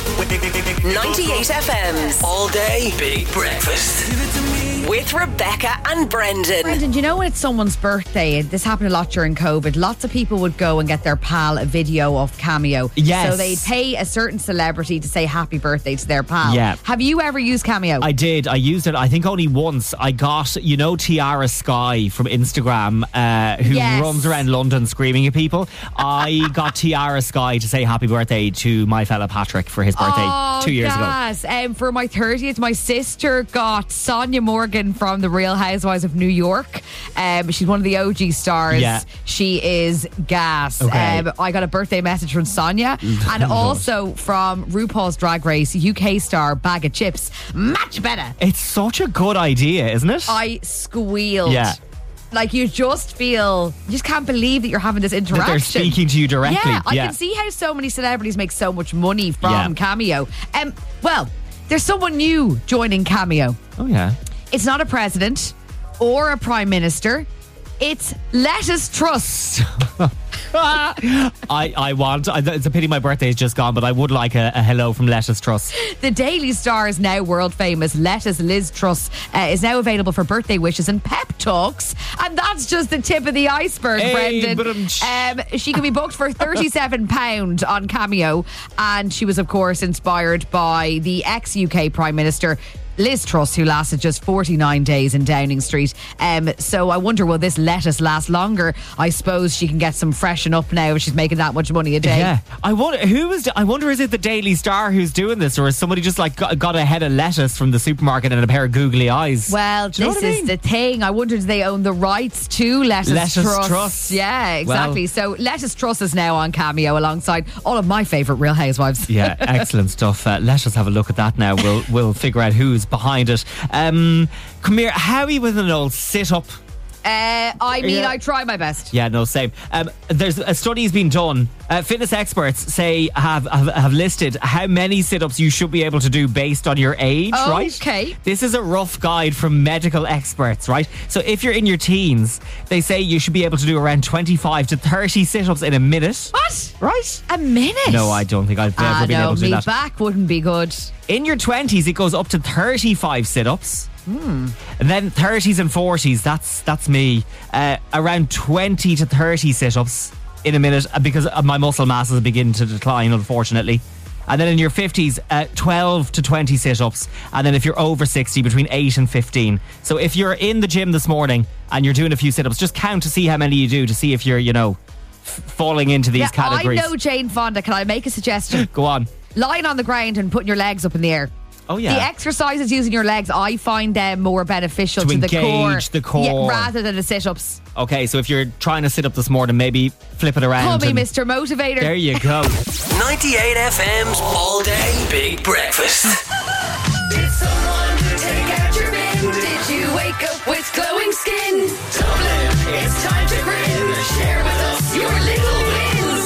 98 FM's All Day Big Breakfast. With Rebecca and Brendan. Brendan, do you know when it's someone's birthday? This happened a lot during COVID. Lots of people would go and get their pal a video of Cameo. Yes. So they'd pay a certain celebrity to say happy birthday to their pal. Yeah. Have you ever used Cameo? I did. I used it, I think, only once. I got, Tiara Sky from Instagram, who runs around London screaming at people. I got Tiara Sky to say happy birthday to my fella Patrick for his birthday 2 years ago. For my 30th, my sister got Sonia Morgan from The Real Housewives of New York. She's one of the OG stars. Yeah. She is gas. Okay. I got a birthday message from Sonia and also from RuPaul's Drag Race UK star Bag of Chips. Much better. It's such a good idea, isn't it? I squealed. Yeah. Like, you just can't believe that you're having this interaction. That they're speaking to you directly. Yeah, I can see how so many celebrities make so much money from Cameo. Well, there's someone new joining Cameo. Oh, yeah. It's not a president or a prime minister. It's Lettuce Truss. It's a pity my birthday is just gone, but I would like a hello from Lettuce Truss. The Daily Star's now world famous Lettuce Liz Truss is now available for birthday wishes and pep talks, and that's just the tip of the iceberg, Brendan. She can be booked for £37 on Cameo, and she was of course inspired by the ex-UK Prime Minister Liz Truss, who lasted just 49 days in Downing Street. So I wonder, will this lettuce last longer? I suppose she can get some freshen up now if she's making that much money a day. Yeah. I wonder, is it the Daily Star who's doing this, or is somebody just like got a head of lettuce from the supermarket and a pair of googly eyes? Well, this is the thing. I wonder, do they own the rights to Lettuce Truss? Yeah, exactly. So Lettuce Truss is now on Cameo alongside all of my favourite Real Housewives. Yeah, excellent stuff. Let us have a look at that now. We'll figure out who's behind it. Come here, how are you with an old sit-up? I try my best. Yeah, no, same. There's a study's been done. Fitness experts say have listed how many sit-ups you should be able to do based on your age, right? Okay. This is a rough guide from medical experts, right? So if you're in your teens, they say you should be able to do around 25 to 30 sit-ups in a minute. What? Right? A minute? No, I don't think I've ever been able to do that. My back wouldn't be good. In your 20s, it goes up to 35 sit-ups. And then 30s and 40s, that's me. Around 20 to 30 sit-ups in a minute, because my muscle masses begin to decline, unfortunately. And then in your 50s, 12 to 20 sit-ups. And then if you're over 60, between 8 and 15. So if you're in the gym this morning and you're doing a few sit-ups, just count to see how many you do, to see if you're, falling into these categories. I know Jane Fonda. Can I make a suggestion? Go on. Lying on the ground and putting your legs up in the air. Oh, yeah. The exercises using your legs, I find them more beneficial to the core. engage the core. Yeah, rather than the sit-ups. Okay, so if you're trying to sit up this morning, maybe flip it around. Call me Mr. Motivator. There you go. 98 FM's All Day Big Breakfast. Did someone take out your bin? Did you wake up with glowing skin? Dublin, it's time to grin. Share with us your little wins.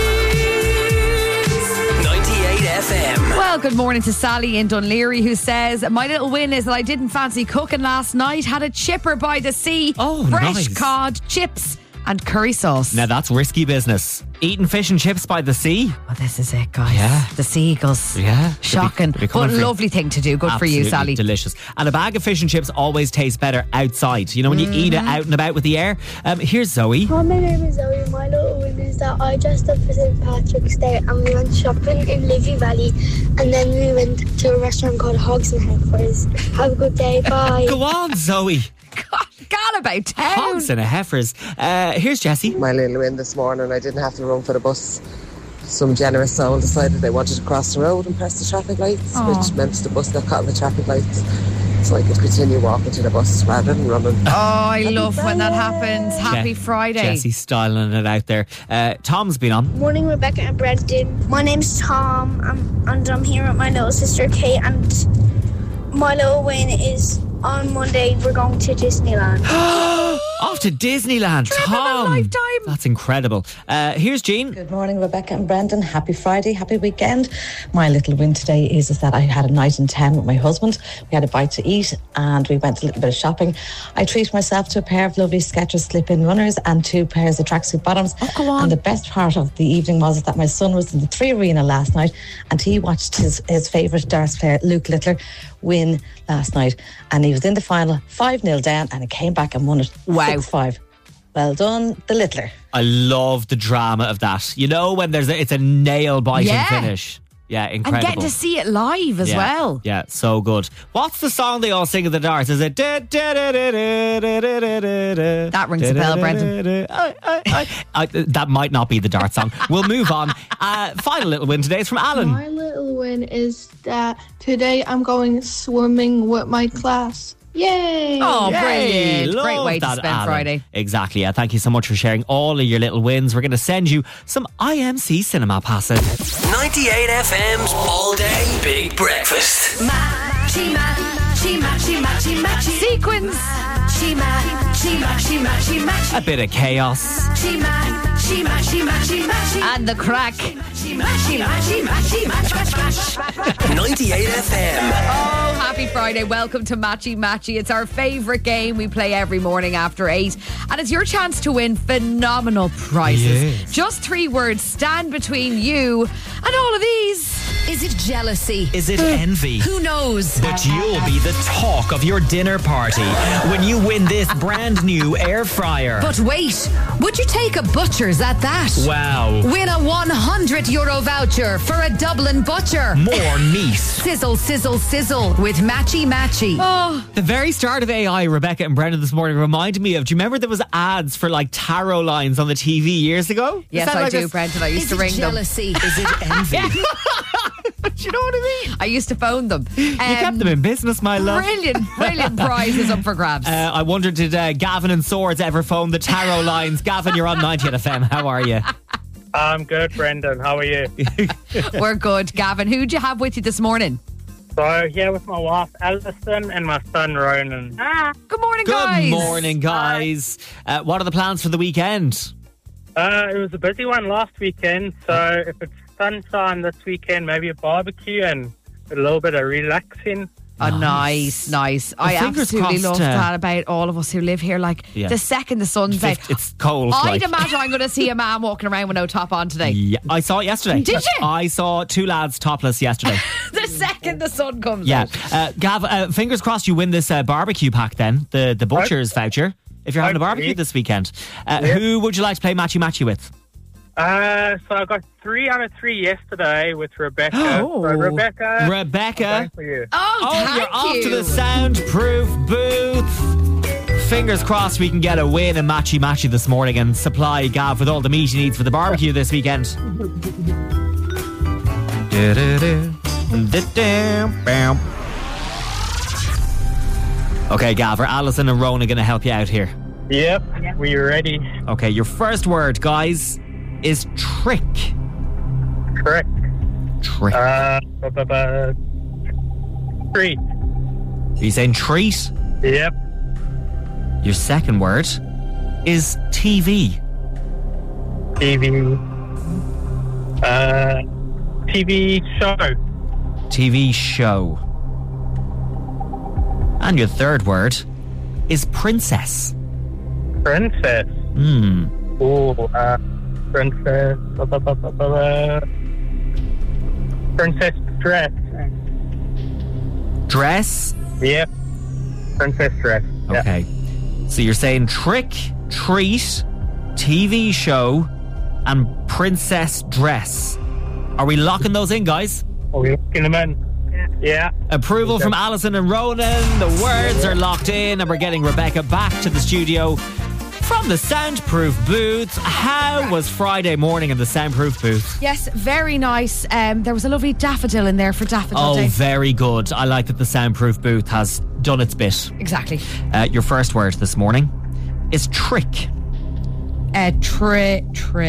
98 FM. Well, good morning to Sally in Dunleary, who says, my little win is that I didn't fancy cooking last night. Had a chipper by the sea. Oh, fresh nice. cod, chips and curry sauce. Now that's risky business. Eating fish and chips by the sea. Oh, this is it, guys. Yeah. The seagulls. Yeah. Shocking. They'll be But coming for you. lovely thing to do. Good for you, Absolutely Sally. delicious. And a bag of fish and chips always tastes better outside. When you eat it out and about with the air. Here's Zoe. Hi, my name is Zoe. My little win is that I dressed up for St. Patrick's Day and we went shopping in Livy Valley, and then we went to a restaurant called Hogs and Heifers. Have a good day. Bye. Go on, Zoe. God about town. Hogs and a heifers. Here's Jessie. My little win this morning, I didn't have to run for the bus. Some generous soul decided they wanted to cross the road and press the traffic lights, which meant the bus got caught in the traffic lights. So I could continue walking to the bus rather than running. Oh, I love when that happens. Happy Friday. Jessie styling it out there. Tom's been on. Morning, Rebecca and Brendan. My name's Tom, and I'm here with my little sister Kate, and my little win is on Monday we're going to Disneyland. Off to Disneyland, Trip of a Tom. lifetime. That's incredible. Here's Jean. Good morning, Rebecca and Brendan. Happy Friday, happy weekend. My little win today is that I had a night in town with my husband. We had a bite to eat and we went a little bit of shopping. I treated myself to a pair of lovely Skechers slip-in runners and 2 pairs of tracksuit bottoms. Oh, go on. And the best part of the evening was that my son was in the 3 Arena last night and he watched his favourite darts player, Luke Littler, win last night. And he was in the final 5-0 down and he came back and won it 6-5. Well done, the Littler. I love the drama of that. You know, when it's a nail-biting Yeah. finish. Yeah, incredible. And getting to see it live as well. Yeah, so good. What's the song they all sing at the darts? Is it... That rings a bell, Brendan. That might not be the dart song. We'll move on. Final little win today is from Alan. My little win is that today I'm going swimming with my class. Yay! Oh, Yay, brilliant. love Great way to that, spend Alan. Friday. Exactly. Thank you so much for sharing all of your little wins. We're going to send you some IMC cinema passes. 98 FM's All Day Big Breakfast. Matchy, matchy, matchy, matchy, matchy. Sequins. Matchy, matchy, matchy, matchy, matchy. A bit of chaos. Matchy, matchy, matchy, matchy, matchy. And the crack. Matchy, matchy, matchy, matchy, match, match, match. 98 FM. Oh, happy Friday. Welcome to Matchy Matchy. It's our favourite game we play every morning after 8. And it's your chance to win phenomenal prizes. Yes. Just 3 words stand between you and all of these. Is it jealousy? Is it envy? Who knows? But you'll be the talk of your dinner party when you win this brand new air fryer. But wait, would you take a butcher's at that? Wow. Win a €100 voucher for a Dublin butcher. More meat. Sizzle, sizzle, sizzle with Matchy Matchy. Oh, The very start of AI, Rebecca and Brendan this morning reminded me of, do you remember there was ads for like tarot lines on the TV years ago? yes, Is that I like do, this- Brendan. I used Is to it ring them. jealousy? Is it envy? Do you know what I mean? I used to phone them. You kept them in business, my love. Brilliant prizes up for grabs. I wondered, did Gavin and Swords ever phone the tarot lines? Gavin, you're on 90 FM. How are you? I'm good, Brendan. How are you? We're good. Gavin, who'd you have with you this morning? So, here with my wife, Alison, and my son, Ronan. Good morning, guys. Good morning, guys. What are the plans for the weekend? It was a busy one last weekend, so if it's sunshine this weekend, maybe a barbecue and a little bit of relaxing. Oh, nice. I fingers absolutely crossed, love that about all of us who live here. Like, Yeah. the second the sun's out, It's cold. I'd like. imagine I'm going to see a man walking around with no top on today. Yeah, I saw it yesterday. Did you? I saw 2 lads topless yesterday. The second the sun comes Yeah. out. Gav, fingers crossed you win this barbecue pack then, the butcher's voucher, if you're having a barbecue this weekend. Who would you like to play Matchy Matchy with? So I got 3 out of 3 yesterday with Rebecca. Oh. So Rebecca. Rebecca. I'm going for you. Oh, thank you're off you. to the soundproof booth. Fingers crossed we can get a win in Matchy Matchy this morning and supply Gav with all the meat he needs for the barbecue this weekend. Okay, Gav, are Alison and Rona going to help you out here? Yep, we ready. Okay, your first word, guys, is trick. Correct. Trick. Treat. Are you saying treat? Yep. Your second word is TV. TV. TV show. TV show. And your third word is princess. Princess. Oh, princess. Princess dress. Dress? Yep. Princess dress. Yeah. Okay. So you're saying trick, treat, TV show, and princess dress. Are we locking those in, guys? Are we looking them in? Yeah. Approval from Alison and Ronan. The words are locked in, and we're getting Rebecca back to the studio from the soundproof booth. How was Friday morning in the soundproof booth? Yes, very nice. There was a lovely daffodil in there for Daffodil Day. Oh, very good. I like that the soundproof booth has done its bit. Exactly. Your first word this morning is trick. Trick.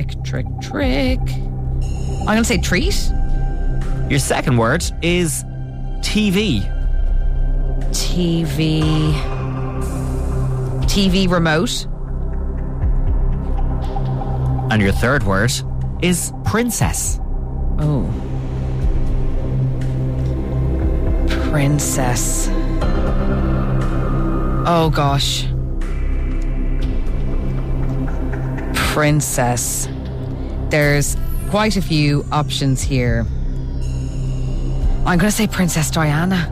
I'm going to say treat. Your second word is TV. TV remote. And your third word is princess. Oh. Princess. Oh, gosh. Princess. There's quite a few options here. I'm going to say Princess Diana.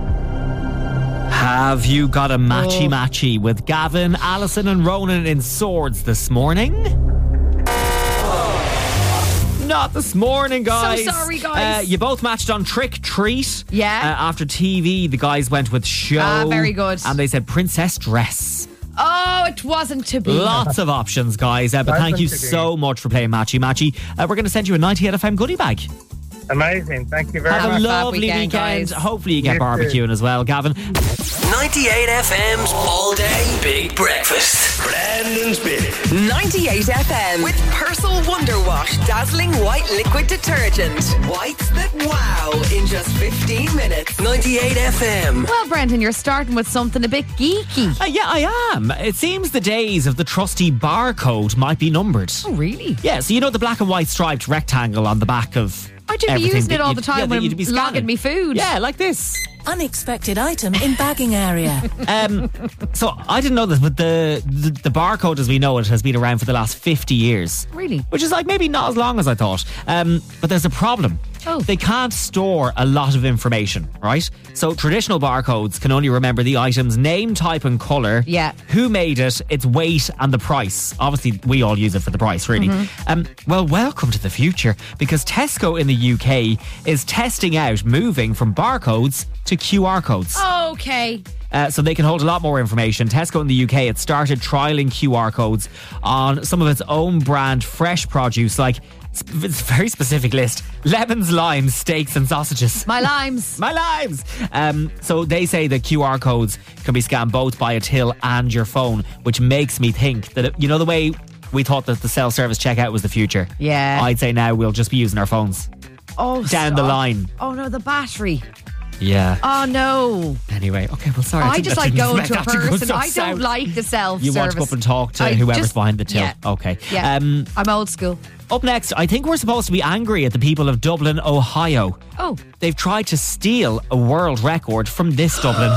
Have you got a matchy-matchy with Gavin, Alison and Ronan in swords this morning? Not this morning, guys. So sorry, guys. You both matched on Trick Treat. Yeah. After TV, the guys went with Show. Very good. And they said Princess Dress. Oh, it wasn't to be. Lots of options, guys. But thank you so much for playing matchy-matchy. We're going to send you a 98 FM goodie bag. Amazing. Thank you very much. Have a lovely weekend. guys. Hopefully you get barbecuing as well, Gavin. 98 FM's All Day Big Breakfast. Brandon's Big. 98 FM with Persil Wonder Wash Dazzling White Liquid Detergent. Whites that wow in just 15 minutes. 98 FM. Well, Brendan, you're starting with something a bit geeky. Yeah, I am. It seems the days of the trusty barcode might be numbered. Oh, really? Yeah, so you know the black and white striped rectangle on the back of I'd be using it all the time when I'm logging me food. Yeah, like this. Unexpected item in bagging area. So I didn't know this, but the barcode as we know it has been around for the last 50 years. Really? Which is like maybe not as long as I thought. But there's a problem. Oh. They can't store a lot of information, right? So traditional barcodes can only remember the item's name, type and colour. Yeah. Who made it, its weight and the price. Obviously, we all use it for the price, really. Well, welcome to the future, because Tesco in the UK is testing out moving from barcodes to QR codes. Okay. So they can hold a lot more information. Tesco in the UK had started trialling QR codes on some of its own brand fresh produce, like it's a very specific list: lemons, limes, steaks and sausages. My limes. My limes. So they say that QR codes can be scanned both by a till and your phone, which makes me think that, you know, the way we thought that the self-service checkout was the future. Yeah. I'd say now we'll just be using our phones. Oh, down the line. Oh no, the battery. Yeah. Oh no. Anyway, okay, well, sorry. I just like going to a person. So I don't like the self-service. You want to go up and talk to whoever's behind the till. Yeah. Okay. Yeah. I'm old school. Up next, I think we're supposed to be angry at the people of Dublin, Ohio. Oh. They've tried to steal a world record from this Dublin.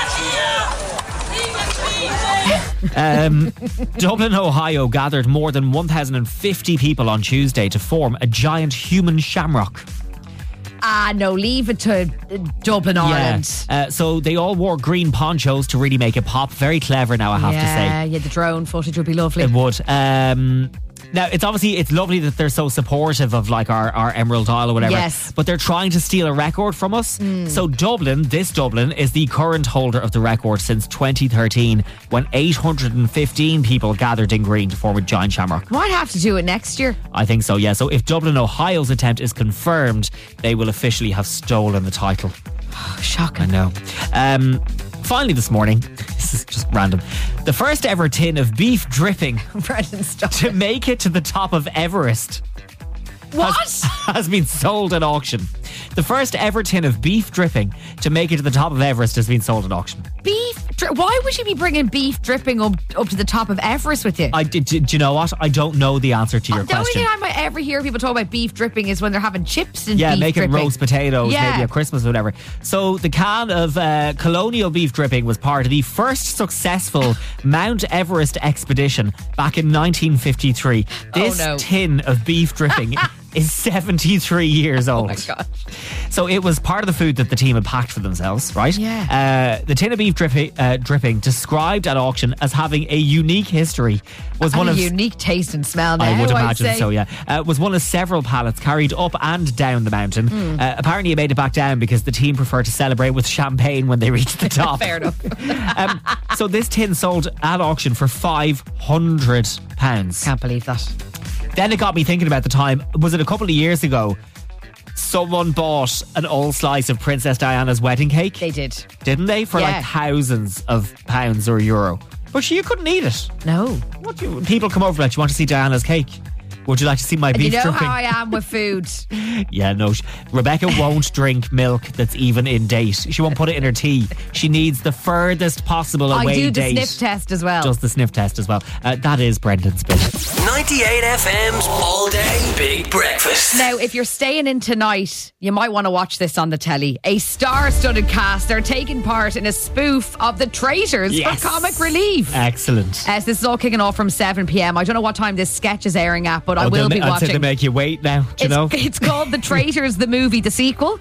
Dublin, Ohio gathered more than 1,050 people on Tuesday to form a giant human shamrock. Ah, no, leave it to Dublin, Ireland. So they all wore green ponchos to really make it pop. Very clever now, I have to say. Yeah, the drone footage would be lovely. It would. Now, it's lovely that they're so supportive of like our Emerald Isle or whatever. Yes. But they're trying to steal a record from us. So this Dublin is the current holder of the record since 2013, when 815 people gathered in green to form a giant shamrock. Might have to do it next year. I think so, yeah. So if Dublin, Ohio's attempt is confirmed, they will officially have stolen the title. Oh, shocking. I know. Finally this morning, this is just random, the first ever tin of beef dripping to make it to the top of Everest. What? Has been sold at auction. The first ever tin of beef dripping to make it to the top of Everest has been sold at auction. Why would you be bringing beef dripping up to the top of Everest with you? Do you know what? I don't know the answer to your The only question. thing I might ever hear people talk about beef dripping is when they're having chips and beef making dripping. roast potatoes, Yeah. maybe at Christmas or whatever. So the can of colonial beef dripping was part of the first successful Mount Everest expedition back in 1953. This tin of beef dripping is 73 years old. Oh my gosh. So it was part of the food that the team had packed for themselves, right? Yeah. The tin of beef dripping, described at auction as having a unique history, was one of unique taste and smell. Now, I would I'd imagine say. so, yeah. Was one of several pallets carried up and down the mountain. Apparently, it made it back down because the team preferred to celebrate with champagne when they reached the top. Fair enough. So this tin sold at auction for £500. Can't believe that. Then it got me thinking about the time. Was it a couple of years ago? Someone bought an old slice of Princess Diana's wedding cake. They did. Didn't they? For like thousands of pounds or euro. But you couldn't eat it. No. People come over like, you want to see Diana's cake? Would you like to see my And beef you know dripping? how I am with food. Yeah, no. Rebecca won't drink milk that's even in date. She won't put it in her tea. She needs the furthest possible away I do the date. sniff test as well. Does the sniff test as well. That is Brendan's bit. 98 FM's All Day Big Breakfast. Now, if you're staying in tonight, you might want to watch this on the telly. A star-studded cast are taking part in a spoof of The Traitors Yes. for comic relief. Excellent. So this is all kicking off from 7 p.m. I don't know what time this sketch is airing at, but I will be Until watching. they make you wait now, do you know? It's called The Traitors, the movie, the sequel.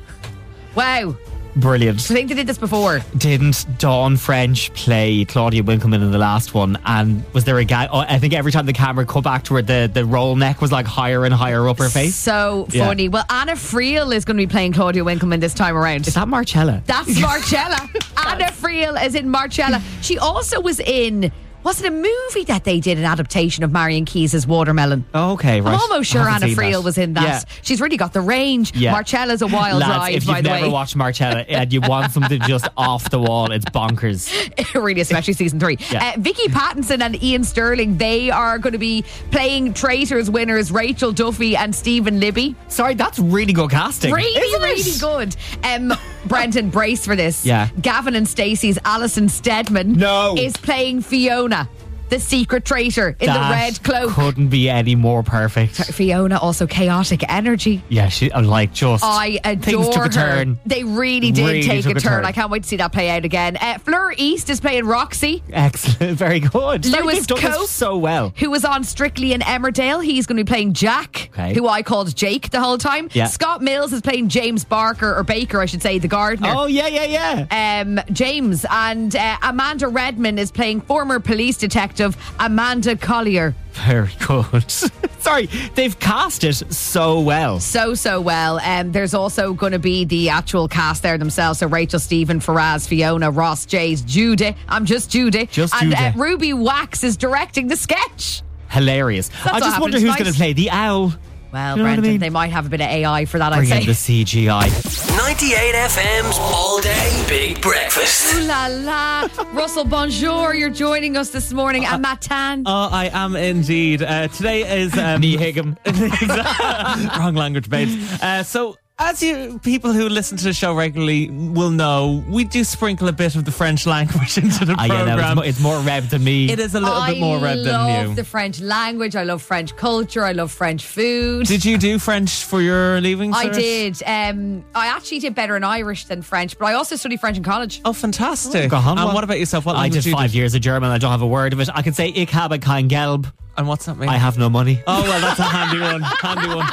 Wow. Brilliant. I think they did this before. Didn't Dawn French play Claudia Winkleman in the last one? And was there a guy? Oh, I think every time the camera cut back to her, the roll neck was like higher and higher up her face. So Yeah. funny. Well, Anna Friel is going to be playing Claudia Winkleman this time around. Is that Marcella? That's Marcella. Anna Friel is in Marcella. She also was in... Was it a movie that they did, an adaptation of Marion Keyes' Watermelon? Oh, okay, right. I'm almost sure I haven't Anna seen Friel that. was in that. Yeah. She's really got the range. Yeah. Marcella's a wild Lads, ride, if by you've the never way. watched Marcella and you want something just off the wall, it's bonkers. Really, especially season 3. Yeah. Vicky Pattinson and Ian Sterling, they are going to be playing Traitors winners Rachel Duffy and Stephen Libby. Sorry, that's really good casting. Really, isn't really it? good. Brendan, brace for this. Yeah. Gavin and Stacey's Alison Steadman is playing Fiona, the secret traitor in the red cloak. Couldn't be any more perfect. Fiona, also chaotic energy. Yeah, she like just I things adore took a her. turn. They really did Really take took a a turn. turn. I can't wait to see that play out again. Fleur East is playing Roxy, Excellent, very good. Sorry, Lewis they've done Cope, this so well. who was on Strictly in Emmerdale. He's going to be playing Jack, Okay. who I called Jake the whole time. Yeah. Scott Mills is playing James Barker, or Baker, I should say, the gardener. Oh yeah. James. And Amanda Redman is playing former police detective Amanda Collier. Very good. Sorry, they've cast it so well. So well. There's also going to be the actual cast there themselves. So Rachel, Stephen, Faraz, Fiona, Ross, Jays, Judy. I'm just Judy. Just and Judy. Ruby Wax is directing the sketch. Hilarious. That's I just what wonder happens who's tonight. going to play the owl. Well, You know what I Brendan, mean? they might have a bit of AI for that, Bring I'd in say. the CGI. 98 FM's All Day Big Breakfast. Ooh la la. Russell, bonjour. You're joining us this morning. And Matt Tan. Oh, I am indeed. Today is Knee Higgum. wrong language, babes. So, as you people who listen to the show regularly will know, we do sprinkle a bit of the French language into the Yeah, program. no, it's more rev than me. It is a little bit more red than I you. love the French language. I love French culture. I love French food. Did you do French for your leaving I cert? did. I actually did better in Irish than French, but I also studied French in college. Oh, fantastic. Go on, and what? what about yourself? What I language did you 5 years of German. I don't have a word of it. I can say ich habe kein Gelb. And what's that mean? I have no money. Oh, well, that's a handy one. Handy one.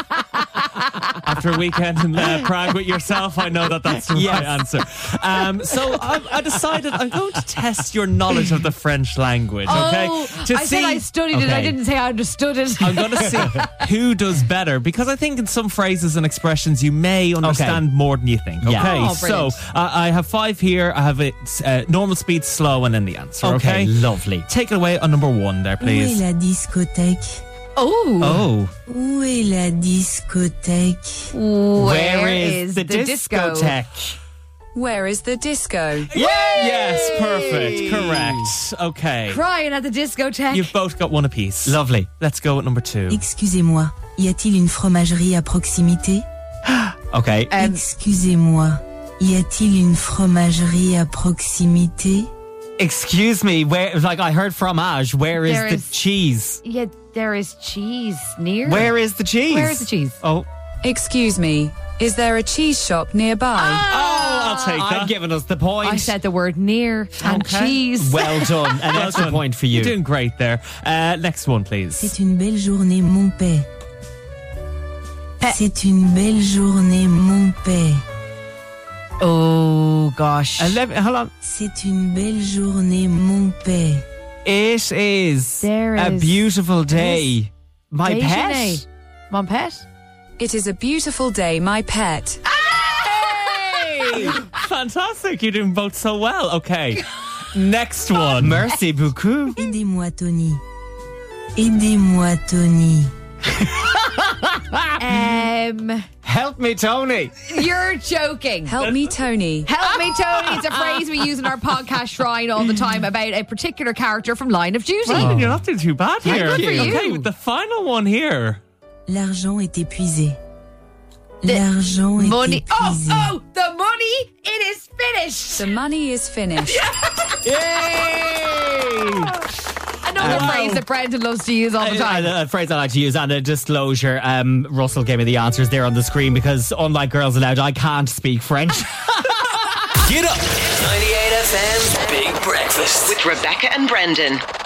After a weekend in Prague with yourself, I know that that's the Yes. right answer. So I decided I'm going to test your knowledge of the French language, okay? Oh, I said I studied it. I Okay. didn't say I understood it. I'm going to see who does better, because I think in some phrases and expressions you may understand more than you think. Okay, Yeah. Oh, so brilliant. I have 5 here. I have it normal speed, slow, and then the answer. Okay, lovely. Take it away on number 1 there, Où est please. la discothèque? Oh. Oh. Où est la discothèque? Where is the discotheque? Where is the disco? Yes, perfect, correct. Okay, Crying at the discotheque. you've both got 1 apiece. Lovely. Let's go at number 2. Excusez-moi, y a-t-il une fromagerie à proximité? Okay. Excusez-moi, y a-t-il une fromagerie à proximité? Excuse me, where? Like I heard fromage. Where is There the is- cheese? Yeah, there is cheese near. Where is the cheese? Where is the cheese? Oh, Excuse me, is there a cheese shop nearby? I'll take that. I'm giving us the point. I said the word near and Okay. cheese. Well done. An Well extra done. point for you. You're doing great there. Next one, please. C'est une belle journée, mon père. C'est une belle journée, mon père. Oh gosh. Hold on. C'est une belle journée, mon père. It is There a is- beautiful day. My pet. Déjeuner. Mon pet. It is a beautiful day, my pet. Hey! Fantastic. You're doing both so well. Okay. Next one. Merci beaucoup. Aidez-moi, Tony. Aidez-moi, Tony. Help me, Tony. You're joking. Help me, Tony. Help me, Tony. It's a phrase we use in our podcast Shrine all the time about a particular character from Line of Duty. Brandon, you're not doing too bad Thank here. you. Good for you. Okay, the final one here. L'argent est épuisé. L'argent est Money. épuisé. Oh, the money, it is finished. The money is finished. Another phrase that Brendan loves to use all the time. A phrase I like to use, and a disclosure. Russell gave me the answers there on the screen because, unlike Girls Aloud, I can't speak French. Get up! 98 FM's Big Breakfast with Rebecca and Brendan.